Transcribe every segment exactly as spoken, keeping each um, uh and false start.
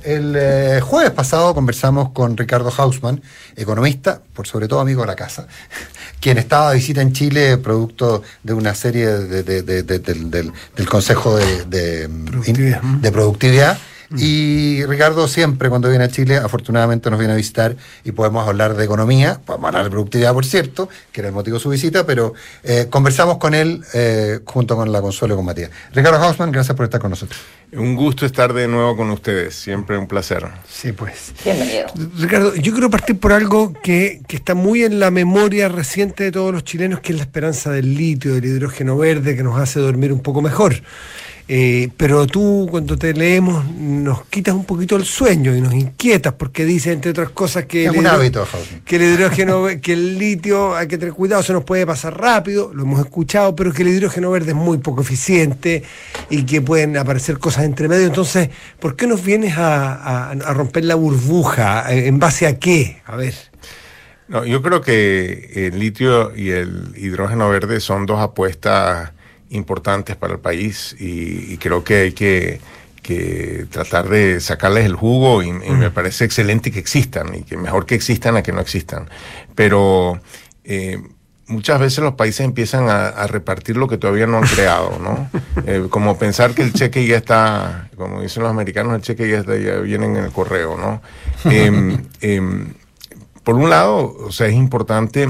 El eh, jueves pasado conversamos con Ricardo Hausmann, economista, por sobre todo amigo de la casa, quien estaba de visita en Chile producto de una serie de, de, de, de, de, del, del Consejo de, de Productividad. de Productividad. Y Ricardo siempre cuando viene a Chile, afortunadamente nos viene a visitar y podemos hablar de economía, podemos hablar de productividad, por cierto, que era el motivo de su visita, pero eh, conversamos con él eh, junto con la Consuelo y con Matías. Ricardo Hausmann, gracias por estar con nosotros. Un gusto estar de nuevo con ustedes, siempre un placer. Sí, pues. Bienvenido. Ricardo, yo quiero partir por algo que, que está muy en la memoria reciente de todos los chilenos, que es la esperanza del litio, del hidrógeno verde, que nos hace dormir un poco mejor. Eh, pero tú, cuando te leemos, nos quitas un poquito el sueño y nos inquietas porque dice, entre otras cosas, que, es el, un hidro- hábito, que el hidrógeno, que el litio, hay que tener cuidado, se nos puede pasar rápido, lo hemos escuchado, pero que el hidrógeno verde es muy poco eficiente y que pueden aparecer cosas entre medio. Entonces, ¿por qué nos vienes a, a, a romper la burbuja? ¿En base a qué? A ver. No, yo creo que el litio y el hidrógeno verde son dos apuestas importantes para el país y, y creo que hay que, que tratar de sacarles el jugo y, y me parece excelente que existan y que mejor que existan a que no existan. Pero eh, muchas veces los países empiezan a, a repartir lo que todavía no han creado, ¿no? Eh, como pensar que el cheque ya está, como dicen los americanos, el cheque ya, está, ya viene en el correo, ¿no? Eh, eh, por un lado, o sea, es importante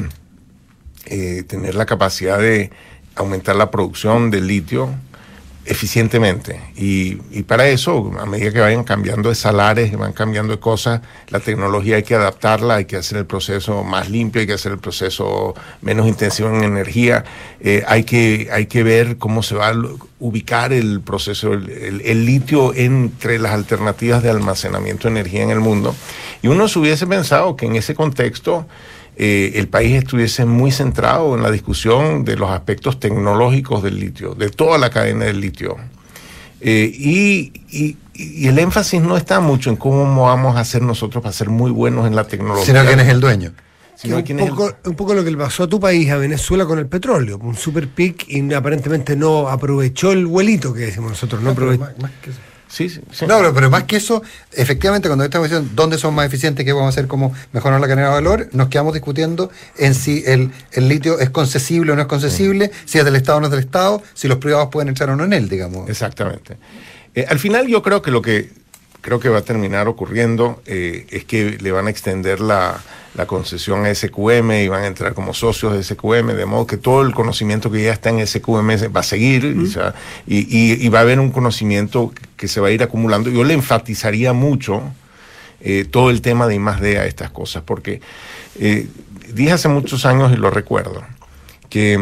eh, tener la capacidad de aumentar la producción de litio eficientemente y, y para eso, a medida que vayan cambiando de salares, que van cambiando de cosas, la tecnología hay que adaptarla, hay que hacer el proceso más limpio, hay que hacer el proceso menos intensivo en energía, eh, hay que hay que ver cómo se va a ubicar el proceso, el, el, el litio entre las alternativas de almacenamiento de energía en el mundo, y uno se hubiese pensado que en ese contexto Eh, el país estuviese muy centrado en la discusión de los aspectos tecnológicos del litio, de toda la cadena del litio. Eh, y, y, y el énfasis no está mucho en cómo vamos a hacer nosotros para ser muy buenos en la tecnología. Sino quién es el dueño. Sino un, quién es poco, el... un poco lo que le pasó a tu país, a Venezuela, con el petróleo, un super pic, y aparentemente no aprovechó el vuelito que decimos nosotros, no aprovechó. Más, más que eso. Sí, sí, sí. No, pero, pero más que eso, efectivamente, cuando estamos diciendo dónde son más eficientes, qué vamos a hacer, cómo mejorar la cadena de valor, nos quedamos discutiendo en si el, el litio es concesible o no es concesible, mm. si es del Estado o no es del Estado, si los privados pueden entrar o no en él, digamos. Exactamente. Eh, al final yo creo que lo que creo que va a terminar ocurriendo eh, es que le van a extender la, la concesión a S Q M y van a entrar como socios de S Q M, de modo que todo el conocimiento que ya está en S Q M va a seguir mm. y, o sea, y, y, y va a haber un conocimiento que se va a ir acumulando. Yo le enfatizaría mucho eh, todo el tema de I más D a estas cosas, porque eh, dije hace muchos años, y lo recuerdo, que,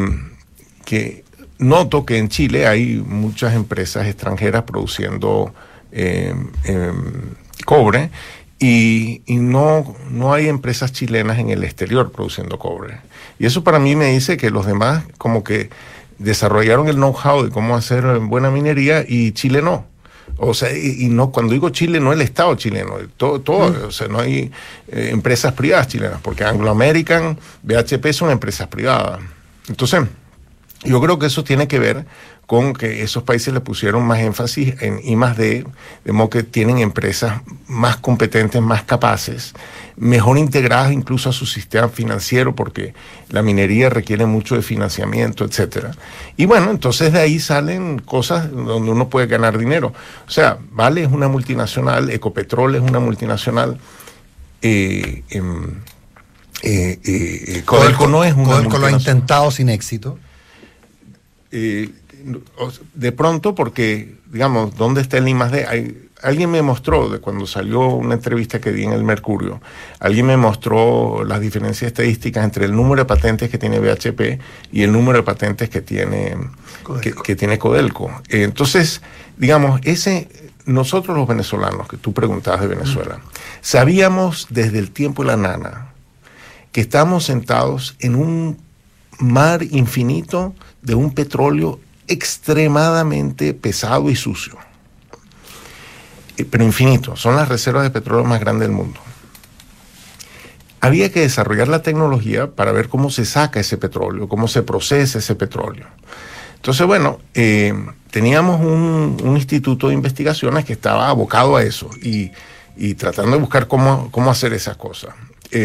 que noto que en Chile hay muchas empresas extranjeras produciendo Eh, eh, cobre y, y no, no hay empresas chilenas en el exterior produciendo cobre, y eso para mí me dice que los demás como que desarrollaron el know-how de cómo hacer buena minería y Chile no, o sea, y, y no, cuando digo Chile no el Estado chileno, todo, todo mm. o sea, no hay eh, empresas privadas chilenas, porque Anglo American, B H P son empresas privadas. Entonces yo creo que eso tiene que ver con que esos países le pusieron más énfasis en I más D, de modo que tienen empresas más competentes, más capaces, mejor integradas incluso a su sistema financiero, porque la minería requiere mucho de financiamiento, etcétera. Y bueno, entonces de ahí salen cosas donde uno puede ganar dinero. O sea, Vale es una multinacional, Ecopetrol es una multinacional, eh, eh, eh, eh, Codelco no es una Codelco multinacional. lo ha intentado sin éxito. Eh, de pronto, porque, digamos, ¿dónde está el I más D? Hay, alguien me mostró, de cuando salió una entrevista que di en el Mercurio, alguien me mostró las diferencias estadísticas entre el número de patentes que tiene B H P y el número de patentes que tiene Codelco. Que, que tiene Codelco. Eh, entonces, digamos, ese, nosotros los venezolanos, que tú preguntabas de Venezuela, mm. sabíamos desde el tiempo de la nana que estamos sentados en un mar infinito de un petróleo extremadamente pesado y sucio, pero infinito. Son las reservas de petróleo más grandes del mundo. Había que desarrollar la tecnología para ver cómo se saca ese petróleo, cómo se procesa ese petróleo. Entonces, bueno, eh, teníamos un, un instituto de investigaciones que estaba abocado a eso, y, y tratando de buscar cómo, cómo hacer esas cosas. Eh,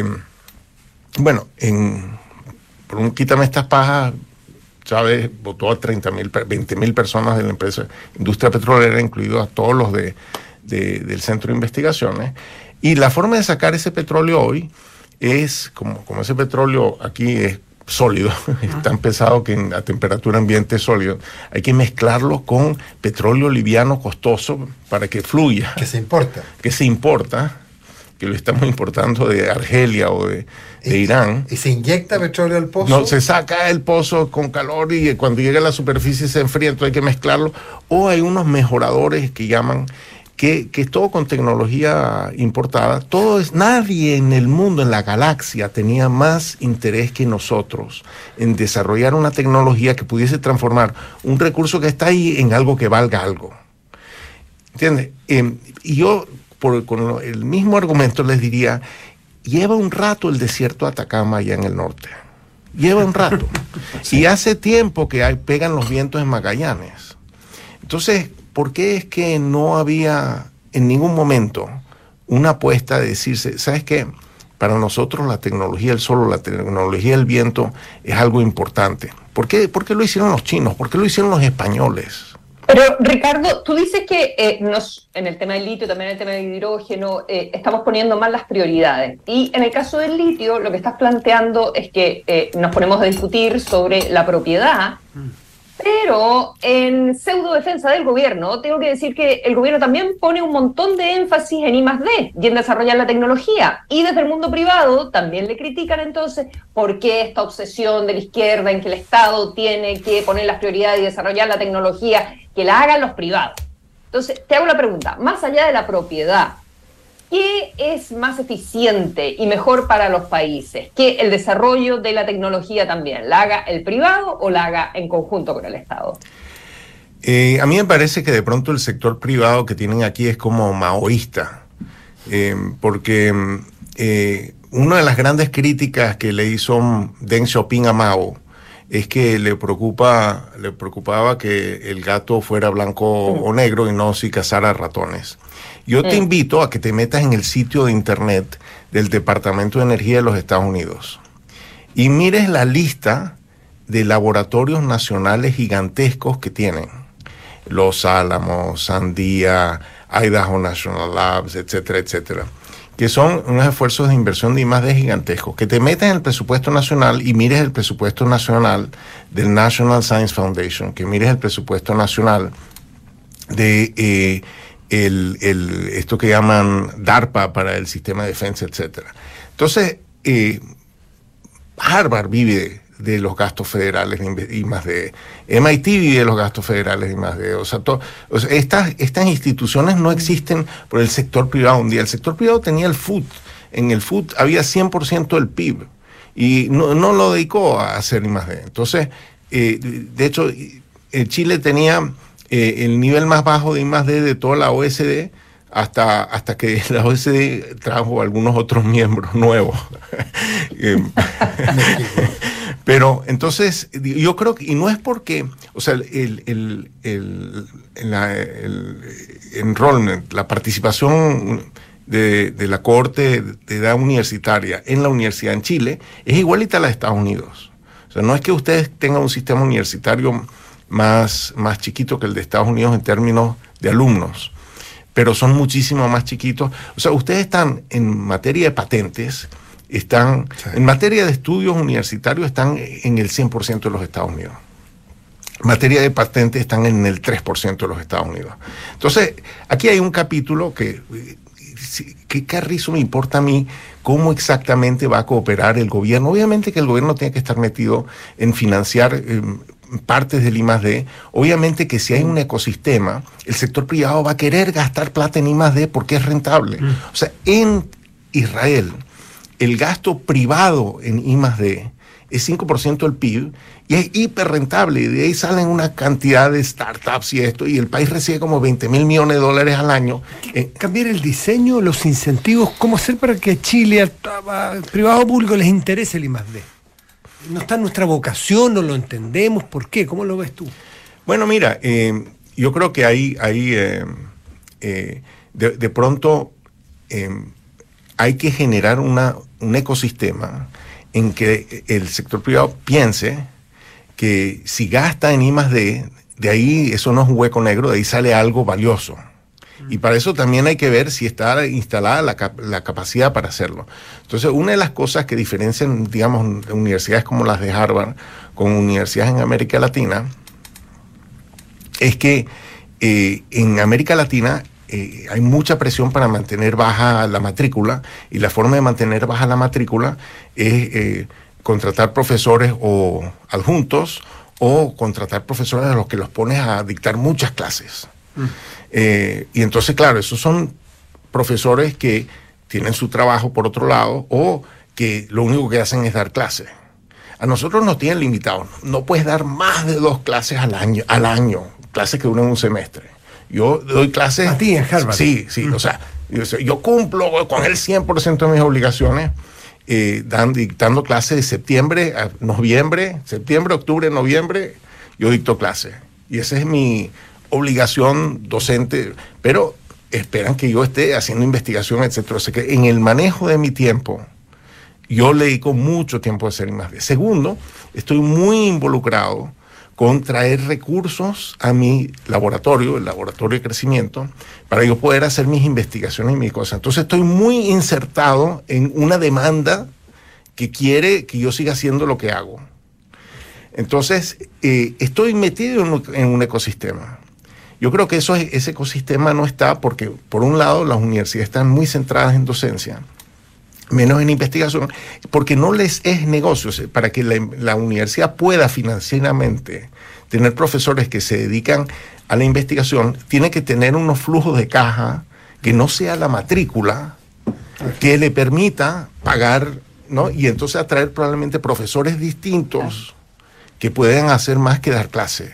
bueno, en, por un quítame estas pajas, Chávez votó a treinta mil, veinte mil personas de la empresa industria petrolera, incluidos a todos los de, de, del Centro de Investigaciones. Y la forma de sacar ese petróleo hoy es, como, como ese petróleo aquí es sólido, es tan pesado que en, a temperatura ambiente es sólido, hay que mezclarlo con petróleo liviano costoso para que fluya. Que se importa. Que se importa, que lo estamos importando de Argelia o de, de y, Irán. ¿Y se inyecta petróleo al pozo? No, se saca el pozo con calor y cuando llega a la superficie se enfría, entonces hay que mezclarlo. O hay unos mejoradores que llaman, que, que es todo con tecnología importada. Todo es, nadie en el mundo, en la galaxia, tenía más interés que nosotros en desarrollar una tecnología que pudiese transformar un recurso que está ahí en algo que valga algo. ¿Entiendes? Eh, y yo, por, con el mismo argumento, les diría, lleva un rato el desierto de Atacama allá en el norte. Lleva un rato. Sí. Y hace tiempo que hay, pegan los vientos en Magallanes. Entonces, ¿por qué es que no había en ningún momento una apuesta de decirse, ¿sabes qué? Para nosotros la tecnología del sol, la tecnología del viento es algo importante. ¿Por qué, ¿Por qué lo hicieron los chinos? ¿Por qué lo hicieron los españoles? Pero, Ricardo, tú dices que eh, nos, en el tema del litio, también en el tema del hidrógeno, eh, estamos poniendo mal las prioridades. Y en el caso del litio, lo que estás planteando es que eh, nos ponemos a discutir sobre la propiedad, pero en pseudo defensa del gobierno, tengo que decir que el gobierno también pone un montón de énfasis en I más D y en desarrollar la tecnología. Y desde el mundo privado también le critican entonces por qué esta obsesión de la izquierda en que el Estado tiene que poner las prioridades y desarrollar la tecnología, que la hagan los privados. Entonces, te hago la pregunta, más allá de la propiedad, ¿qué es más eficiente y mejor para los países? ¿Que el desarrollo de la tecnología también la haga el privado o la haga en conjunto con el Estado? Eh, a mí me parece que de pronto el sector privado que tienen aquí es como maoísta, eh, porque eh, una de las grandes críticas que le hizo Deng Xiaoping a Mao es que le preocupa, le preocupaba que el gato fuera blanco mm. o negro y no si cazara ratones. Yo mm. te invito a que te metas en el sitio de internet del Departamento de Energía de los Estados Unidos y mires la lista de laboratorios nacionales gigantescos que tienen. Los Álamos, Sandia, Idaho National Labs, etcétera, etcétera, que son unos esfuerzos de inversión de I más D gigantescos, que te metas en el presupuesto nacional y mires el presupuesto nacional del National Science Foundation, que mires el presupuesto nacional de eh, el, el, esto que llaman DARPA para el sistema de defensa, etcétera. Entonces, eh, Harvard vive de los gastos federales de I más D, M I T vive de los gastos federales de I más D, o sea, to, o sea estas, estas instituciones no existen por el sector privado un día. El sector privado tenía el F U T, en el F U T había cien por ciento del P I B y no, no lo dedicó a hacer I más D. Entonces, eh, de hecho, eh, Chile tenía eh, el nivel más bajo de I más D de toda la O E C D, hasta, hasta que la O E C D trajo algunos otros miembros nuevos. Pero entonces, yo creo que, y no es porque, o sea, el, el, el, el, la, el enrollment, la participación de, de la cohorte de edad universitaria en la universidad en Chile es igualita a la de Estados Unidos. O sea, no es que ustedes tengan un sistema universitario más, más chiquito que el de Estados Unidos en términos de alumnos, pero son muchísimo más chiquitos. O sea, ustedes están en materia de patentes, están sí. en materia de estudios universitarios, están en el cien por ciento de los Estados Unidos. En materia de patentes están en el tres por ciento de los Estados Unidos. Entonces, aquí hay un capítulo que, ¿qué carrizo me importa a mí cómo exactamente va a cooperar el gobierno? Obviamente que el gobierno tiene que estar metido en financiar eh, partes del I más D. Obviamente que si hay un ecosistema, el sector privado va a querer gastar plata en I más D porque es rentable. Mm. O sea, en Israel, el gasto privado en I más D es cinco por ciento del P I B y es hiper rentable, y de ahí salen una cantidad de startups y esto, y el país recibe como veinte mil millones de dólares al año. Eh, Cambiar el diseño, los incentivos, ¿cómo hacer para que a Chile, al, al privado público les interese el I más D? No está en nuestra vocación, no lo entendemos, ¿por qué? ¿Cómo lo ves tú? Bueno, mira, eh, yo creo que ahí, ahí eh, eh, de, de pronto eh, hay que generar una, un ecosistema en que el sector privado piense que si gasta en I más D, de ahí eso no es un hueco negro, de ahí sale algo valioso. Y para eso también hay que ver si está instalada la, cap la capacidad para hacerlo. Entonces, una de las cosas que diferencian, digamos, universidades como las de Harvard con universidades en América Latina es que eh, en América Latina eh, hay mucha presión para mantener baja la matrícula, y la forma de mantener baja la matrícula es eh, contratar profesores o adjuntos o contratar profesores a los que los pones a dictar muchas clases. Mm. Eh, y entonces, claro, esos son profesores que tienen su trabajo por otro lado o que lo único que hacen es dar clases. A nosotros nos tienen limitados. No puedes dar más de dos clases al año, al año, clases que duran un semestre. Yo doy clases... ¿A ti en Harvard? Sí, sí. Mm. O sea, yo, yo cumplo con el cien por ciento de mis obligaciones eh, dan, dictando clases de septiembre a noviembre, septiembre, octubre, noviembre, yo dicto clases. Y esa es mi obligación docente, pero esperan que yo esté haciendo investigación, etcétera. O sea que en el manejo de mi tiempo, yo le dedico mucho tiempo a hacer I más D. Segundo, estoy muy involucrado con traer recursos a mi laboratorio, el laboratorio de crecimiento, para yo poder hacer mis investigaciones y mis cosas. Entonces estoy muy insertado en una demanda que quiere que yo siga haciendo lo que hago. Entonces, eh, estoy metido en un, en un ecosistema. Yo creo que eso, ese ecosistema no está porque, por un lado, las universidades están muy centradas en docencia, menos en investigación, porque no les es negocio. Para que la, la universidad pueda financieramente tener profesores que se dedican a la investigación, tiene que tener unos flujos de caja que no sea la matrícula, que le permita pagar, ¿no? Y entonces atraer probablemente profesores distintos que puedan hacer más que dar clase.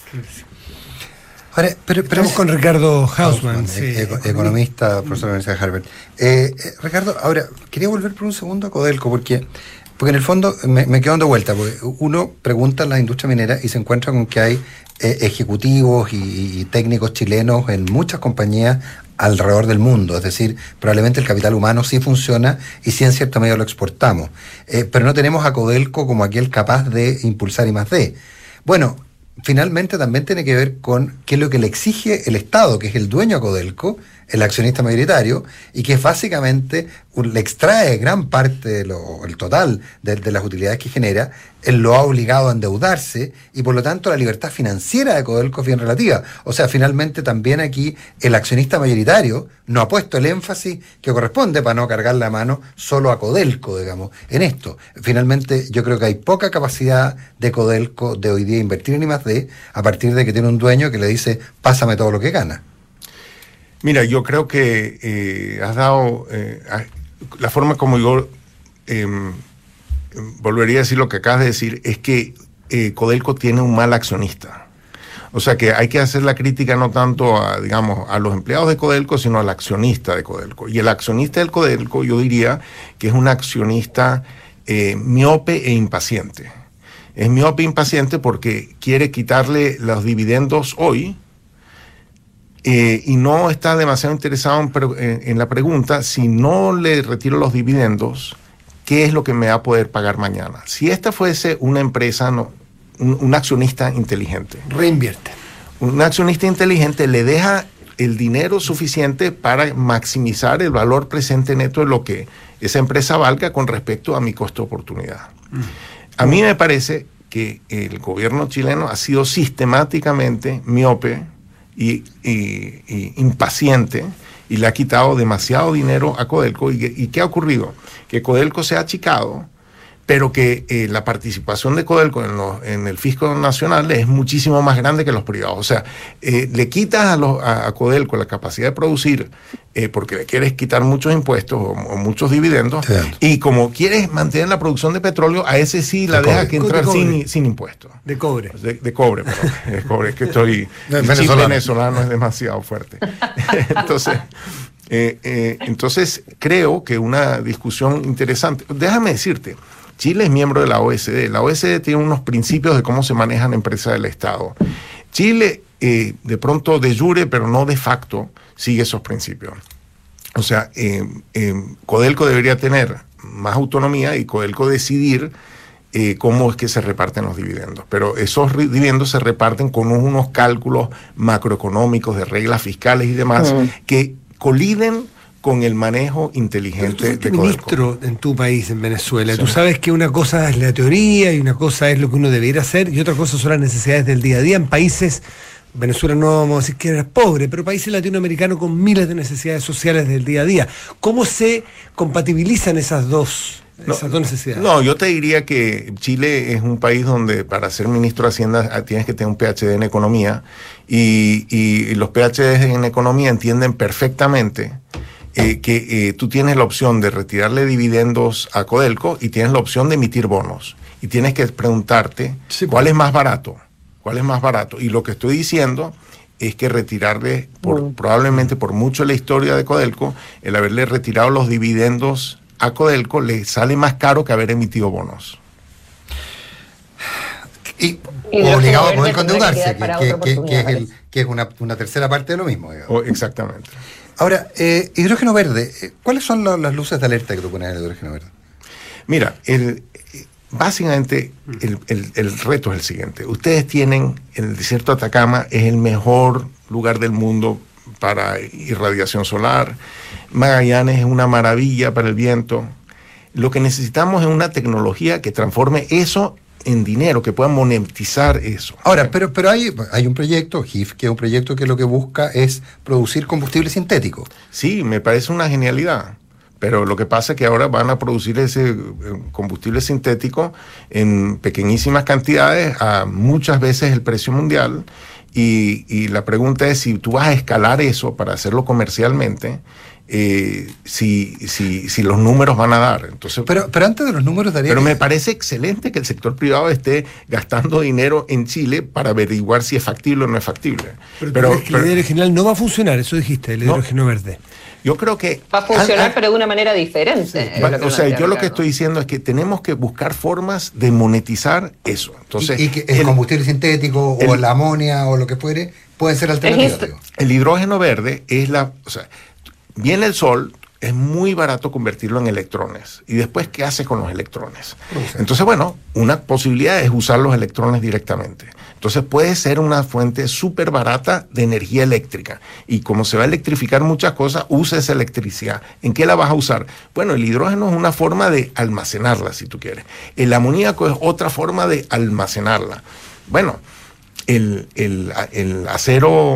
Ahora, pero, pero Estamos es, con Ricardo Hausmann, sí, eco, economista, profesor de la Universidad de Harvard. Eh, eh, Ricardo, ahora, quería volver por un segundo a Codelco, porque, porque en el fondo me, me quedo dando vuelta, porque uno pregunta en la industria minera y se encuentra con que hay eh, ejecutivos y, y técnicos chilenos en muchas compañías alrededor del mundo. Es decir, probablemente el capital humano sí funciona y sí en cierta medida lo exportamos. Eh, pero no tenemos a Codelco como aquel capaz de impulsar I más D. Bueno, finalmente también tiene que ver con qué es lo que le exige el Estado, que es el dueño a Codelco, el accionista mayoritario, y que básicamente le extrae gran parte, de lo, el total de, de las utilidades que genera, él lo ha obligado a endeudarse, y por lo tanto la libertad financiera de Codelco es bien relativa. O sea, finalmente también aquí el accionista mayoritario no ha puesto el énfasis que corresponde para no cargar la mano solo a Codelco, digamos, en esto. Finalmente yo creo que hay poca capacidad de Codelco de hoy día invertir en I más D a partir de que tiene un dueño que le dice, pásame todo lo que gana. Mira, yo creo que eh, has dado eh, la forma como yo eh, volvería a decir lo que acabas de decir, es que eh, Codelco tiene un mal accionista. O sea que hay que hacer la crítica no tanto a, digamos, a los empleados de Codelco, sino al accionista de Codelco. Y el accionista del Codelco, yo diría que es un accionista eh, miope e impaciente. Es miope e impaciente porque quiere quitarle los dividendos hoy, Eh, y no está demasiado interesado en, en, en la pregunta, si no le retiro los dividendos, ¿qué es lo que me va a poder pagar mañana? Si esta fuese una empresa, no, un, un accionista inteligente. Reinvierte. Un accionista inteligente le deja el dinero suficiente para maximizar el valor presente neto de lo que esa empresa valga con respecto a mi costo de oportunidad. Mm. A mí me parece que el gobierno chileno ha sido sistemáticamente miope Y, y, y impaciente, y le ha quitado demasiado dinero a Codelco. ¿Y, y qué ha ocurrido? Que Codelco se ha achicado, pero que eh, la participación de Codelco en, los, en el fisco nacional es muchísimo más grande que los privados. O sea, eh, le quitas a, los, a, a Codelco la capacidad de producir eh, porque le quieres quitar muchos impuestos o, o muchos dividendos, sí. Y como quieres mantener la producción de petróleo, a ese sí la deja que entrar sin, sin impuestos. De cobre. De, de cobre, perdón. De cobre, es que estoy... El chip venezolano es demasiado fuerte. Entonces... Eh, eh, entonces creo que una discusión interesante. Déjame decirte, Chile es miembro de la O E C D. La O E C D tiene unos principios de cómo se manejan empresas del Estado. Chile, eh, de pronto de jure, pero no de facto, sigue esos principios. O sea, eh, eh, Codelco debería tener más autonomía y Codelco decidir eh, cómo es que se reparten los dividendos. Pero esos dividendos se reparten con unos cálculos macroeconómicos de reglas fiscales y demás mm. que coliden con el manejo inteligente de Codelco. Ministro en tu país, en Venezuela, sí. Tú sabes que una cosa es la teoría y una cosa es lo que uno debería hacer y otra cosa son las necesidades del día a día en países, Venezuela no vamos a decir que era pobre, pero países latinoamericanos con miles de necesidades sociales del día a día. ¿Cómo se compatibilizan esas dos, no, esas dos necesidades? No, yo te diría que Chile es un país donde para ser ministro de Hacienda tienes que tener un P H D en economía y, y los P H D en economía entienden perfectamente Eh, que eh, tú tienes la opción de retirarle dividendos a Codelco y tienes la opción de emitir bonos. Y tienes que preguntarte sí, cuál es más barato, cuál es más barato. Y lo que estoy diciendo es que retirarle, por, mm. probablemente por mucho la historia de Codelco, el haberle retirado los dividendos a Codelco le sale más caro que haber emitido bonos. Y, y obligado a poder endeudarse, que, que, que, que es, el, que es una, una tercera parte de lo mismo. Oh, exactamente. Ahora, eh, hidrógeno verde, ¿cuáles son lo, las luces de alerta que tú pones en el hidrógeno verde? Mira, el, básicamente el, el, el reto es el siguiente. Ustedes tienen, el desierto de Atacama es el mejor lugar del mundo para irradiación solar. Magallanes es una maravilla para el viento. Lo que necesitamos es una tecnología que transforme eso en dinero, que puedan monetizar eso. Ahora, pero, pero hay, hay un proyecto, G I F, que es un proyecto que lo que busca es producir combustible sintético. Sí, me parece una genialidad. Pero lo que pasa es que ahora van a producir ese combustible sintético en pequeñísimas cantidades, a muchas veces el precio mundial. Y, y la pregunta es si tú vas a escalar eso para hacerlo comercialmente, eh, si, si, si los números van a dar. Entonces, pero, pero antes de los números daría... Pero me parece excelente que el sector privado esté gastando dinero en Chile para averiguar si es factible o no es factible. Pero, pero, es que pero la idea original no va a funcionar, eso dijiste, el hidrógeno no, verde. Yo creo que... Va a funcionar, ah, pero de una manera diferente. Sí, va, o sea, yo lo que estoy diciendo es que tenemos que buscar formas de monetizar eso. Entonces, y, y que el, el combustible sintético el, o la amonia o lo que fuere pueden ser alternativas. El, el hidrógeno verde es la... O sea, viene el sol, es muy barato convertirlo en electrones. ¿Y después qué hace con los electrones? Entonces, bueno, una posibilidad es usar los electrones directamente. Entonces puede ser una fuente súper barata de energía eléctrica. Y como se va a electrificar muchas cosas, usa esa electricidad. ¿En qué la vas a usar? Bueno, el hidrógeno es una forma de almacenarla, si tú quieres. El amoníaco es otra forma de almacenarla. Bueno, el, el, el acero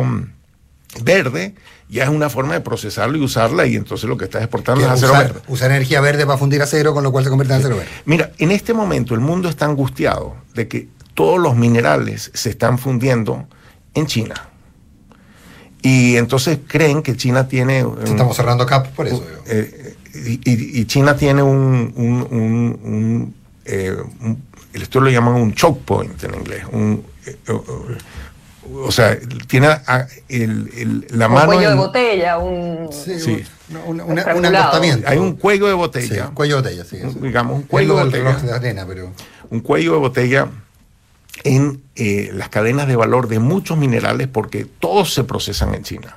verde ya es una forma de procesarlo y usarla, y entonces lo que estás exportando es acero usar, verde. Usar energía verde para fundir acero, con lo cual se convierte en acero verde. Mira, en este momento el mundo está angustiado de que todos los minerales se están fundiendo en China. Y entonces creen que China tiene... Un, Estamos cerrando campos por eso. Un, eh, y, y China tiene un... un, un, un, eh, un esto lo llaman un choke point en inglés. Un, eh, o sea, tiene a, el, el, la un mano... Un cuello en, de botella, un... Sí, sí. Un, una, un acostamiento. Hay un cuello de botella. Sí, cuello de botella, sí. Eso. Digamos, un cuello de botella. De arena, pero... Un cuello de botella en eh, las cadenas de valor de muchos minerales, porque todos se procesan en China.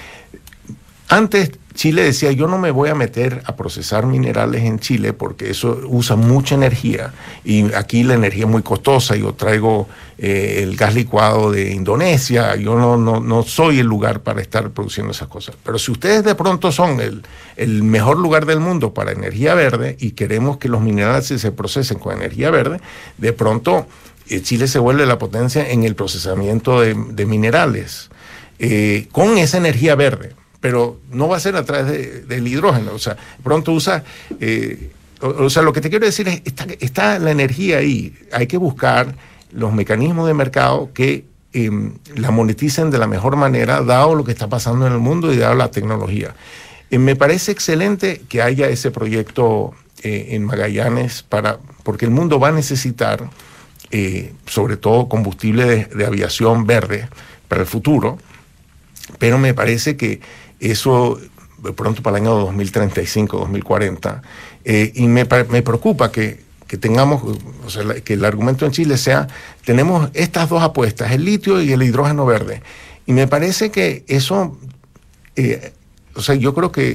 Antes Chile decía, yo no me voy a meter a procesar minerales en Chile porque eso usa mucha energía y aquí la energía es muy costosa. Yo traigo eh, el gas licuado de Indonesia, yo no, no, no soy el lugar para estar produciendo esas cosas. Pero si ustedes de pronto son el, el mejor lugar del mundo para energía verde y queremos que los minerales se procesen con energía verde, de pronto eh, Chile se vuelve la potencia en el procesamiento de, de minerales eh, con esa energía verde. Pero no va a ser a través de, del hidrógeno. O sea, pronto usa... Eh, o, o sea, lo que te quiero decir es, está, está la energía ahí. Hay que buscar los mecanismos de mercado que eh, la moneticen de la mejor manera, dado lo que está pasando en el mundo y dado la tecnología. Eh, me parece excelente que haya ese proyecto eh, en Magallanes, para, porque el mundo va a necesitar, eh, sobre todo, combustible de, de aviación verde para el futuro. Pero me parece que eso de pronto para el año dos mil treinta y cinco, dos mil cuarenta, eh, y me, me preocupa que, que tengamos, o sea, la, que el argumento en Chile sea, tenemos estas dos apuestas, el litio y el hidrógeno verde, y me parece que eso, eh, o sea, yo creo que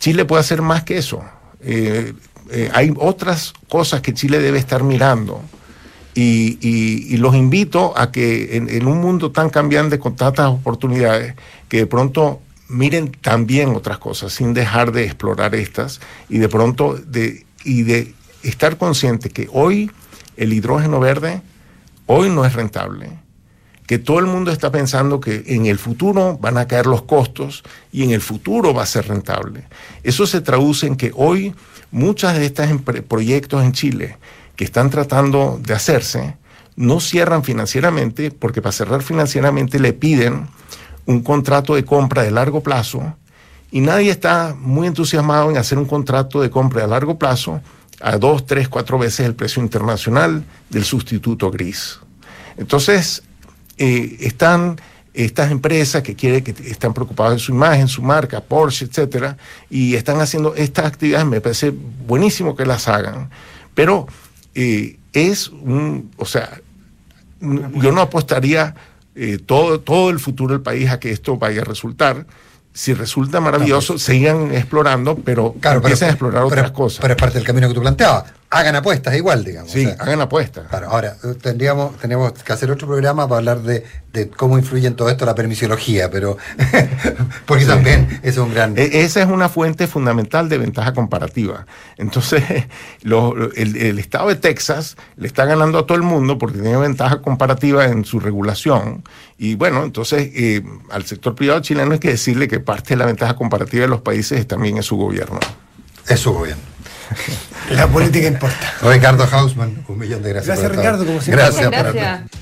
Chile puede hacer más que eso. Eh, eh, hay otras cosas que Chile debe estar mirando. Y, y, y los invito a que en, en un mundo tan cambiante con tantas oportunidades, que de pronto miren también otras cosas sin dejar de explorar estas y de pronto de, y de estar consciente que hoy el hidrógeno verde hoy no es rentable, que todo el mundo está pensando que en el futuro van a caer los costos y en el futuro va a ser rentable. Eso se traduce en que hoy muchas de estos proyectos en Chile que están tratando de hacerse, no cierran financieramente, porque para cerrar financieramente le piden un contrato de compra de largo plazo, y nadie está muy entusiasmado en hacer un contrato de compra de largo plazo a dos, tres, cuatro veces el precio internacional del sustituto gris. Entonces, eh, están estas empresas que quieren, que están preocupadas en su imagen, su marca, Porsche, etcétera, y están haciendo estas actividades. Me parece buenísimo que las hagan, pero Eh, es un, o sea, yo no apostaría eh, todo, todo el futuro del país a que esto vaya a resultar. Si resulta maravilloso, no, pues, sigan explorando, pero claro, empiecen pero, a explorar pero, otras cosas. Pero es parte del camino que tú planteabas. Hagan apuestas igual, digamos. Sí, o sea, hagan apuestas. Claro, ahora, tendríamos, tenemos que hacer otro programa para hablar de, de cómo influye en todo esto la permisiología, pero porque sí, también eso es un gran... Esa es una fuente fundamental de ventaja comparativa. Entonces, lo, el, el estado de Texas le está ganando a todo el mundo porque tiene ventaja comparativa en su regulación. Y bueno, entonces eh, al sector privado chileno hay que decirle que parte de la ventaja comparativa de los países también es su gobierno. Es su gobierno. La política importa. Ricardo Hausmann, un millón de gracias. Gracias, Ricardo, como siempre. Gracias, gracias.